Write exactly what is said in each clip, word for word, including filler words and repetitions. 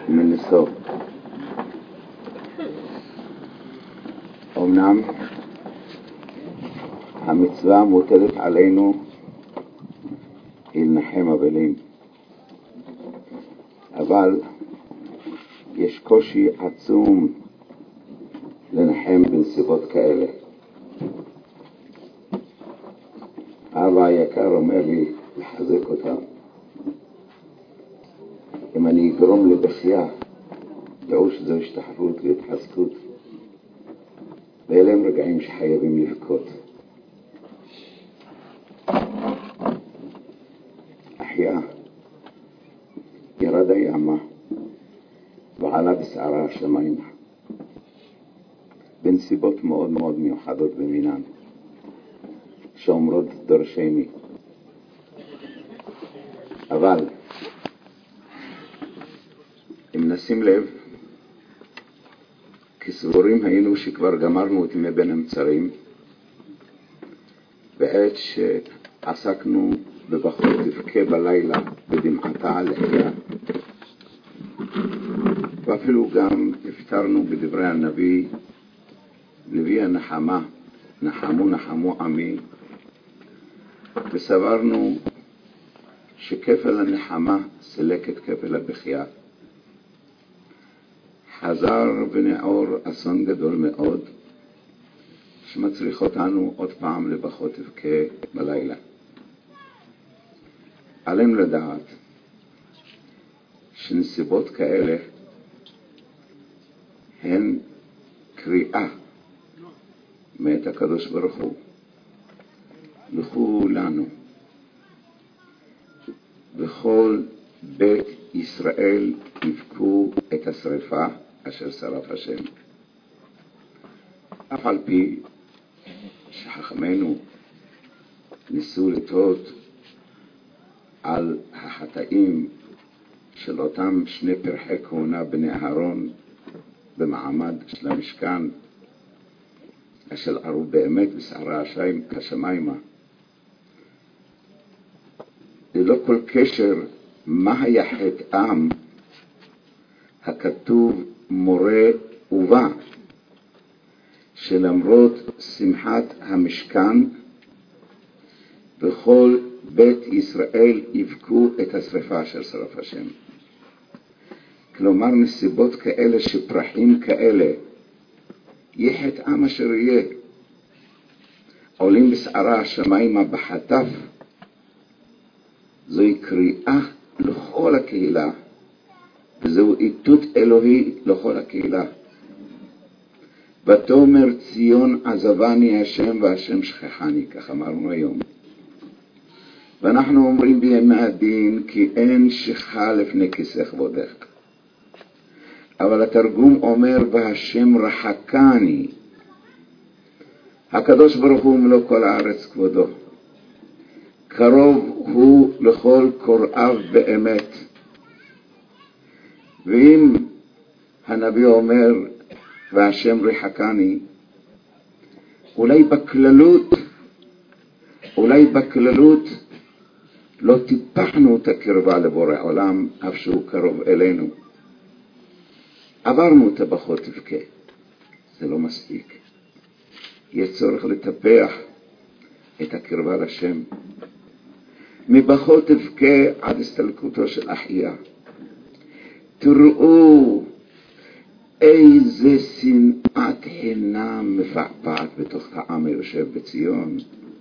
מנסו. אמנם המצווה המוטלת עלינו היא לנחם אבלים, אבל יש קושי עצום לנחם בנסיבות כאלה. אבא היקר אומר לי לחזק אותם. אם אני אגרום לבכייה, דעו שזו השתחררות והתחזקות, ואלה הם רגעים שחייבים לבכות. אחיה ירד הימה ועלה בסערה השמיימה, בנסיבות מאוד מאוד מיוחדות במינן, שאומרות דורשני. אבל אם נשים לב, כסבורים היינו שכבר גמרנו את מבין המצרים, בעת שעסקנו בבחור תבכה בלילה בדמעתה על אחיה, ואפילו גם הפתרנו בדברי הנביא, נביא הנחמה, נחמו נחמו עמי, וסברנו שכפל הנחמה סלק את כפל הבכייה. חזר ונעור אסון גדול מאוד שמצריך אותנו עוד פעם לבכות תבכה בלילה. עלינו לדעת שנסיבות כאלה הן קריאה מאת הקדוש ברוך הוא לכולנו, וכל בית ישראל יבכו את השריפה אשר שרף השם. אף על פי שחכמינו ניסו לתהות על החטאים של אותם שני פרחי כהונה בני אהרון במעמד של המשכן, אשר ערו באמת בסערה השמיימה, ללא כל קשר מה היה חטאם, הכתוב מורה ובא, שלמרות שמחת המשכן וכל בית ישראל יבכו את השריפה אשר שרף השם. כלומר, נסיבות כאלה שפרחים כאלה, יהיה חטאם אשר יהיה, עולים בסערה השמיימה בחטף, זוהי קריאה לכל הקהילה, וזהו איתות אלוהי לכל הקהילה. ותאמר ציון עזבני השם והשם שכחני, כך אמרנו היום. ואנחנו אומרים בימי הדין כי אין שכחה לפני כיסא כבודך. אבל התרגום אומר והשם רחקני. הקדוש ברוך הוא מלוא כל הארץ כבודו. קרוב הוא לכל קוראיו באמת. ואם הנביא אומר והשם רחקני, אולי בכללות, אולי בכללות לא טיפחנו את הקרבה לבורא עולם, אף שהוא קרוב אלינו. עברנו את הבכות תבכה, זה לא מספיק. יש צורך לטפח את הקרבה לשם. מבכות תבכה עד הסתלקותו של אחיה. תראו איזה שנאת חינם מפעפעת בתוך העם היושב בציון.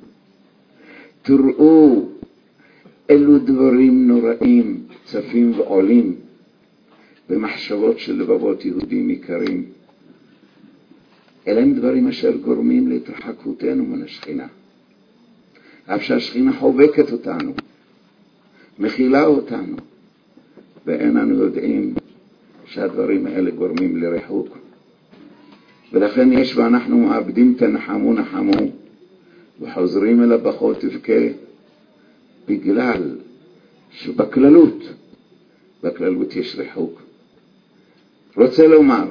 תראו אילו דברים נוראים צפים ועולים במחשבות של לבבות יהודים יקרים. אלה הם דברים אשר גורמים להתרחקותנו מן השכינה. אף שהשכינה חובקת אותנו, מכילה אותנו, ואין אנו יודעים שהדברים האלה גורמים לריחוק. ולכן יש ואנחנו מאבדים את הנחמו נחמו וחוזרים אל הבכות תבכה, בגלל שבכללות, בכללות יש ריחוק. רוצה לומר,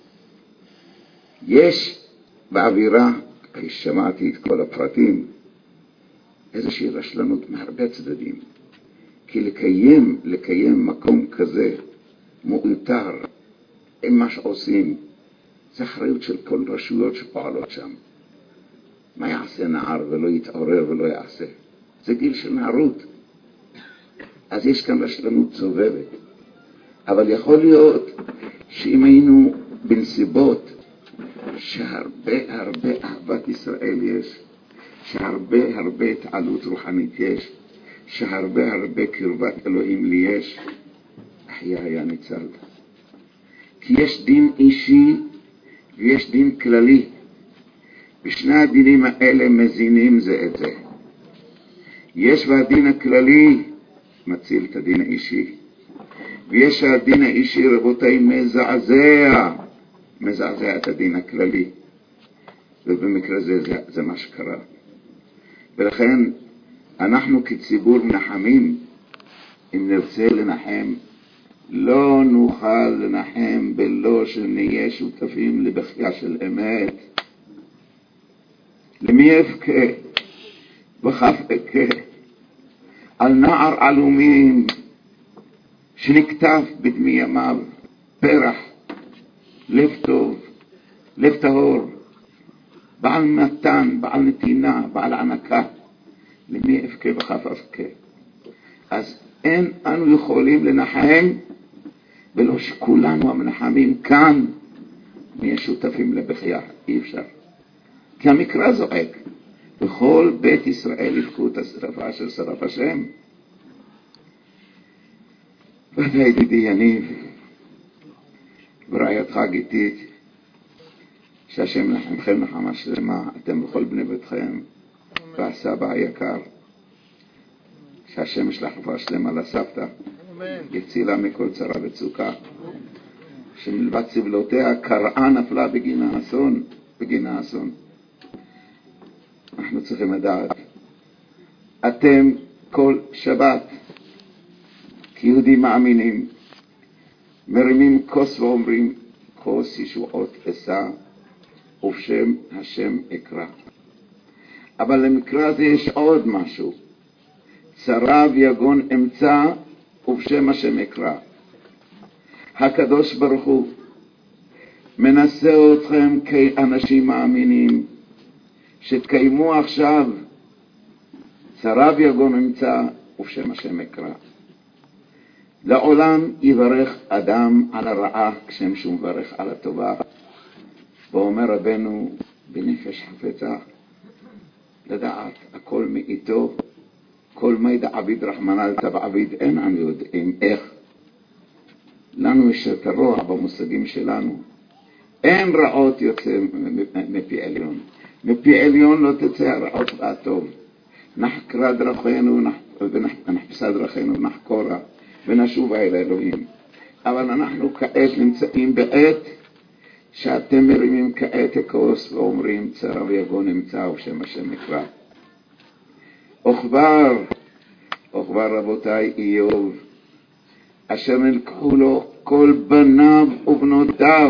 יש באווירה, כפי שמעתי את כל הפרטים, איזושהי רשלנות מהרבה צדדים. כי לקיים, לקיים מקום כזה, מאולתר עם מה שעושים. זה אחריות של כל רשויות שפועלות שם. מה יעשה נער ולא יתעורר ולא יעשה? זה גיל של נערות. אז יש כאן רשלנות סובבת. אבל יכול להיות שאם היינו בנסיבות שהרבה הרבה אהבת ישראל יש, שהרבה הרבה התעלות רוחנית יש, שהרבה הרבה קרבת אלוהים לי יש, אחיה היה ניצל. כי יש דין אישי ויש דין כללי. בשני הדינים האלה מזינים זה את זה. יש והדין הכללי מציל את הדין האישי. ויש הדין האישי, רבותיי, מזעזע, מזעזע את הדין הכללי. ובמקרה זה, זה, זה מה שקרה. ולכן אנחנו כציבור מנחמים, אם נרצה לנחם, לא נוכל לנחם בלא שנהיה שותפים לבכייה של אמת. למי אבכה? בכף אבכה. על נער עלומים שנכתב בדמי ימיו, פרח, לב טוב, לב טהור, בעל מתן, בעל נתינה, בעל ענקה. למי אבכה בכף אבכה? אז אין אנו יכולים לנחם ולא שכולנו המנחמים כאן נהיה שותפים לבכייה. אי אפשר. כי המקרא זועק, בכל בית ישראל יבכו את השרפה של שרף השם. ואתה ידידי יניב, ורעייתך גיתית, שהשם נחמכם נחמה שלמה, אתם בכל בני ביתכם, והסבא היקר, שהשם ישלח רפואה שלמה לסבתא, יצילה מכל צרה וצוקה, שמלבד סבלותיה קרעה נפלה בגין האסון, בגין האסון. אנחנו צריכים לדעת, אתם כל שבת, כיהודים מאמינים, מרימים כוס ואומרים, כוס ישועות אשא, ובשם השם אקרא. אבל למקרא הזה יש עוד משהו, צרה ויגון אמצא, ובשם השם אקרא. הקדוש ברוך הוא מנסה אתכם כאנשים מאמינים, שתקיימו עכשיו צרה ויגון אמצא, ובשם השם אקרא. לעולם יברך אדם על הרעה כשם שהוא מברך על הטובה. ואומר רבנו בנפש חפצה, לדעת הכל מאיתו, כל מידע עביד רחמנא ליצלן עביד, אין אנו יודעים איך. לנו יש את הרוע במושגים שלנו. אין רעות יוצא מפי עליון. מפי עליון לא תצא הרעות והטוב. נחקרה דרכינו ונחפשה דרכינו ונחקורה ונשובה אל האלוהים. אבל אנחנו כעת נמצאים בעת שאתם מרימים כעת הכוס ואומרים צרה ויגון אמצא ובשם השם אקרא. וכבר, וכבר רבותיי איוב, אשר נלקחו לו כל בניו ובנותיו,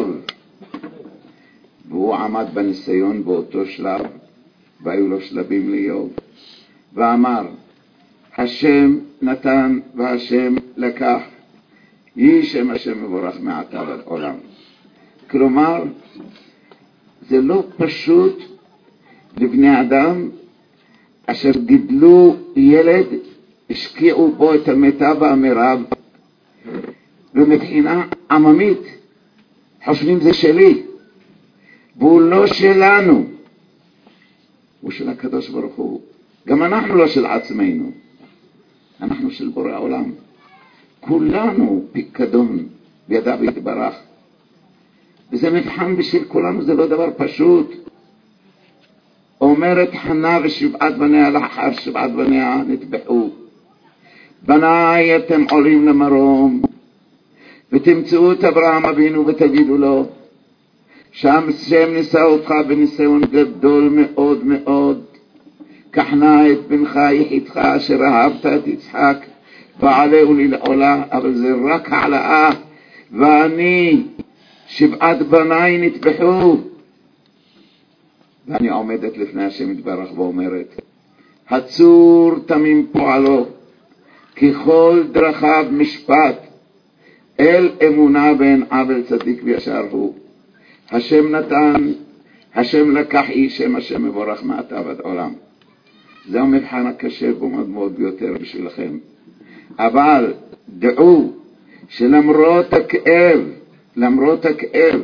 והוא עמד בניסיון באותו שלב, והיו לו שלבים לאיוב, ואמר, השם נתן והשם לקח, יהי שם השם מבורך מעתה ועד עולם. כלומר, זה לא פשוט לבני אדם אשר גידלו ילד, השקיעו בו את המיטב והמרב, ומבחינה עממית חושבים זה שלי, והוא לא שלנו, הוא של הקדוש ברוך הוא. גם אנחנו לא של עצמנו, אנחנו של בורא העולם. כולנו פיקדון בידיו יתברך, וזה מבחן בשביל כולנו, זה לא דבר פשוט. אומרת חנה ושבעת בניה לאחר שבעת בניה נטבחו, בניי אתם עולים למרום, ותמצאו את אברהם אבינו ותגידו לו, שם שם ניסה אותך בניסיון גדול מאוד מאוד, קחנה את בנך יחידך אשר אהבת את יצחק, ועלהו לי לעולה, אבל זה רק העלאה, ואני שבעת בניי נטבחו. ואני עומדת לפני השם יתברך ואומרת, הצור תמים פועלו, ככל דרכיו משפט, אל אמונה בין עבל צדיק וישר הוא. השם נתן, השם לקח איש, שם השם מבורך מעתה ועד עולם. זה המבחן הקשה ומאוד מאוד ביותר בשבילכם. אבל דעו שלמרות הכאב, למרות הכאב,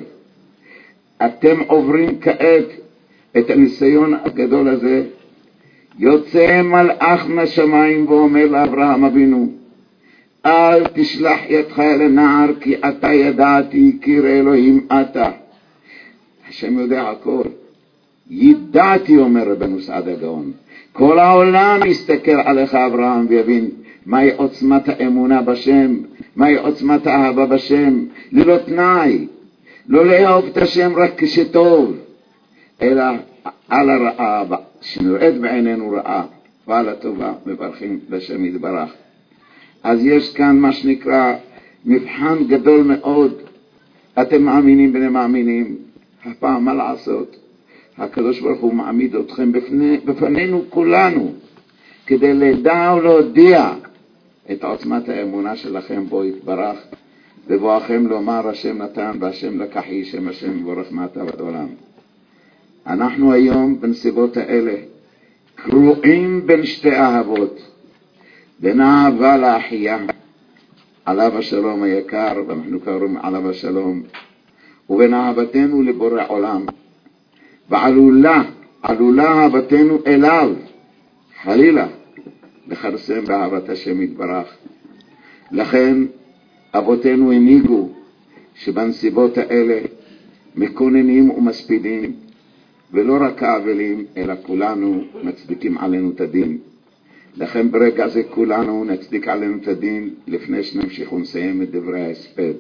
אתם עוברים כעת את הניסיון הגדול הזה. יוצא מלאך מהשמיים ואומר לאברהם אבינו, אל תשלח ידך אל הנער, כי אתה ידעתי כי ירא אלוהים אתה. השם יודע הכל. ידעתי, אומר רבנו סעדיה גאון. כל העולם יסתכל עליך אברהם ויבין מהי עוצמת האמונה בשם, מהי עוצמת האהבה בשם, ללא תנאי. לא לאהוב את השם רק כשטוב, אלא על הרעה שנראית בעינינו רעה, ועל הטובה מברכים לשם יתברך. אז יש כאן מה שנקרא מבחן גדול מאוד. אתם מאמינים בני מאמינים, הפעם מה לעשות? הקדוש ברוך הוא מעמיד אתכם בפני, בפנינו כולנו, כדי לדע ולהודיע את עוצמת האמונה שלכם בו יתברך, בבואכם לומר השם נתן והשם לקח איש, שם השם מבורך מעתה ועד עולם. אנחנו היום בנסיבות האלה קרועים בין שתי אהבות, בין אהבה לאחייה, עליו השלום היקר, ואנחנו קוראים עליו השלום, ובין אהבתנו לבורא עולם, ועלולה, עלולה אהבתנו אליו, חלילה, לחרסם באהבת השם יתברך. לכן אבותינו הנהיגו שבנסיבות האלה מקוננים ומספידים, ולא רק האבלים, אלא כולנו מצדיקים עלינו את הדין. לכן ברגע זה כולנו נצדיק עלינו את הדין, לפני שנמשיך ונסיים את דברי ההספד.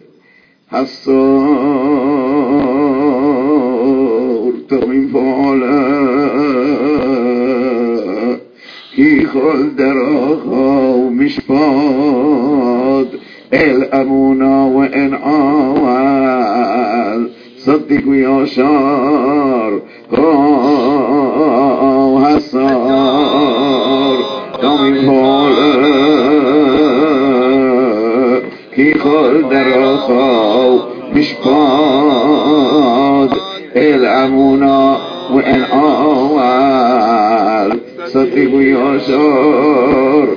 הסור תורים פועלה, כי כל דרכו משפט, אל אמונה ואין עוול, צדיק וישר, הו הסור תורים פועלה, כי כל דרכו משפט, אל אמונה ואין עוול, צדיק וישר.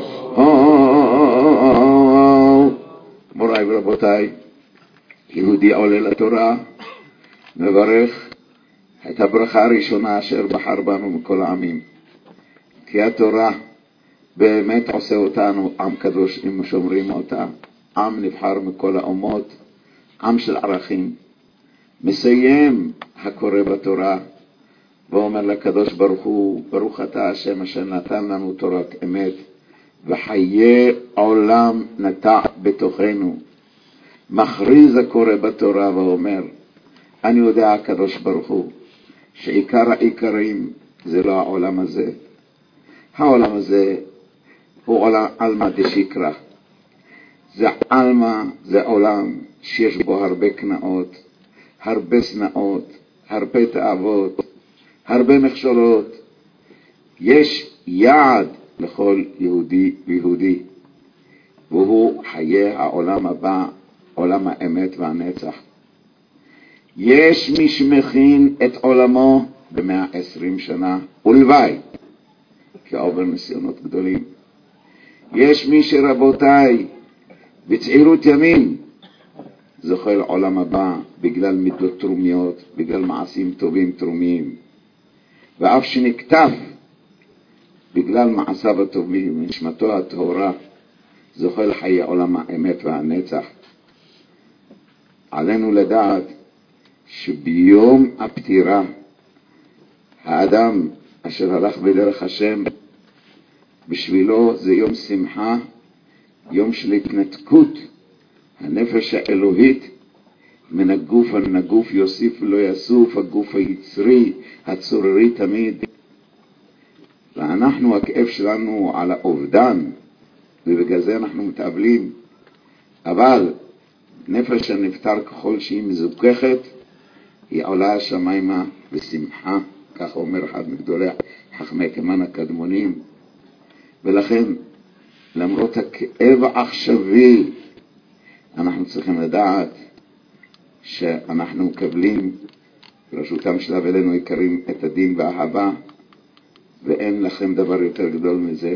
מוריי ורבותיי, יהודי עולה לתורה מברך את הברכה הראשונה אשר בחר בנו מכל העמים, כי התורה באמת עושה אותנו עם קדוש אם שומרים אותה, עם נבחר מכל האומות, עם של ערכים. מסיים הקורא בתורה ואומר לקדוש ברוך הוא, ברוך אתה השם אשר נתן לנו תורת אמת, וחיי עולם נטע בתוכנו. מכריז הקורא בתורה ואומר, אני יודע הקדוש ברוך הוא שעיקר העיקרים זה לא העולם הזה. העולם הזה הוא עולם אלמה דשיקרא. זה אלמה, זה עולם שיש בו הרבה קנאות, הרבה שנאות, הרבה תאוות, הרבה מכשולות. יש יעד לכל יהודי ויהודי, והוא חיי העולם הבא, עולם האמת והנצח. יש מי שמכין את עולמו במאה עשרים שנה, ולוואי, כי עובר ניסיונות גדולים. יש מי שרבותיי, בצעירות ימים, זוכה לעולם הבא בגלל מידות תרומיות, בגלל מעשים טובים תרומיים, ואף שנקטף בגלל מעשיו הטובים, נשמתו הטהורה, זוכה לחיי עולם האמת והנצח. עלינו לדעת שביום הפטירה, האדם אשר הלך בדרך השם, בשבילו זה יום שמחה, יום של התנתקות, הנפש האלוהית מן הגוף הנגוף, יוסיף ולא יסוף, הגוף היצרי, הצוררי תמיד. ואנחנו, הכאב שלנו על האובדן, ובגלל זה אנחנו מתאבלים. אבל נפש הנפטר ככל שהיא מזוכחת, היא עולה השמיימה בשמחה, כך אומר אחד מגדולי חכמי כמן הקדמונים. ולכן, למרות הכאב העכשווי, אנחנו צריכים לדעת שאנחנו מקבלים ברשותם של אבותינו היקרים את הדין באהבה, ואין לכם דבר יותר גדול מזה.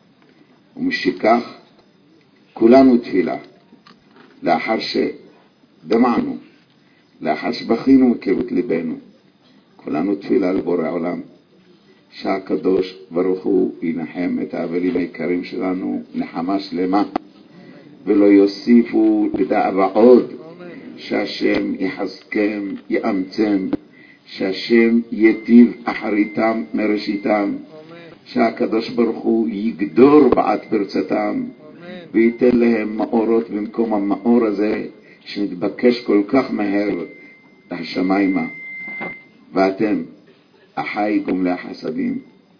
ומשכך כולנו תפילה, לאחר שדמענו, לאחר שבכינו מקירות ליבנו, כולנו תפילה לבורא עולם, שהקדוש ברוך הוא ינחם את האבלים היקרים שלנו נחמה שלמה, ולא יוסיפו לדאבה עוד, שהשם יחזקם, יאמצם, שהשם יטיב אחריתם מראשיתם, שהקדוש ברוך הוא יגדור בעד פרצתם, וייתן להם מאורות במקום המאור הזה שנתבקש כל כך מהר השמיימה. ואתם אחי גומלי החסדים,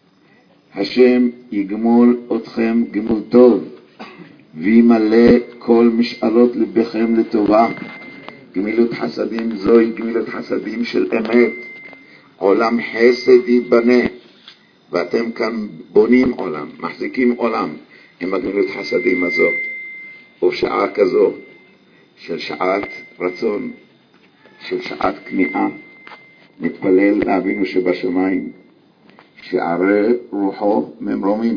השם יגמול אתכם גמול טוב, וימלא כל משאלות לבכם לטובה. גמילות חסדים זוהי גמילות חסדים של אמת. עולם חסד ייבנה, ואתם כאן בונים עולם, מחזיקים עולם עם הגמילות חסדים הזו. ובשעה כזו של שעת רצון, של שעת כניעה, נתפלל לאבינו שבשמיים, שערי רוחו ממרומים,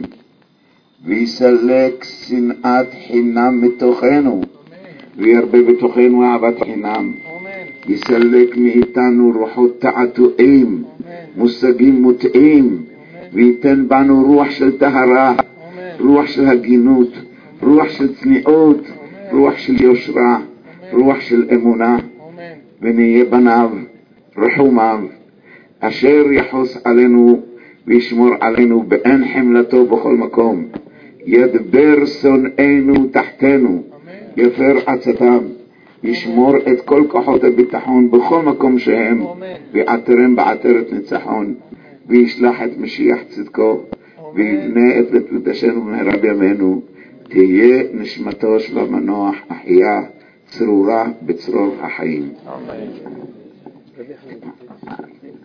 ויסלק שנאת חינם מתוכנו, וירבה בתוכנו אהבת חינם. יסלק מאיתנו רוחות תעתועים, מושגים מוטעים, וייתן בנו רוח של טהרה, רוח של הגינות, רוח של צניעות, רוח של יושרה, רוח של אמונה, ונהיה בניו רחומיו, אשר יחוס עלינו וישמור עלינו באין חמלתו בכל מקום. ידבר שונאינו תחתנו, יפר עצתם, ישמור את כל כוחות הביטחון בכל מקום שהם, ויעטרם בעטרת ניצחון, וישלח את משיח צדקו, ויבנה את בית מקדשנו במהרה בימינו. תהיה נשמתו של המנוח אחיה צרורה בצרור החיים.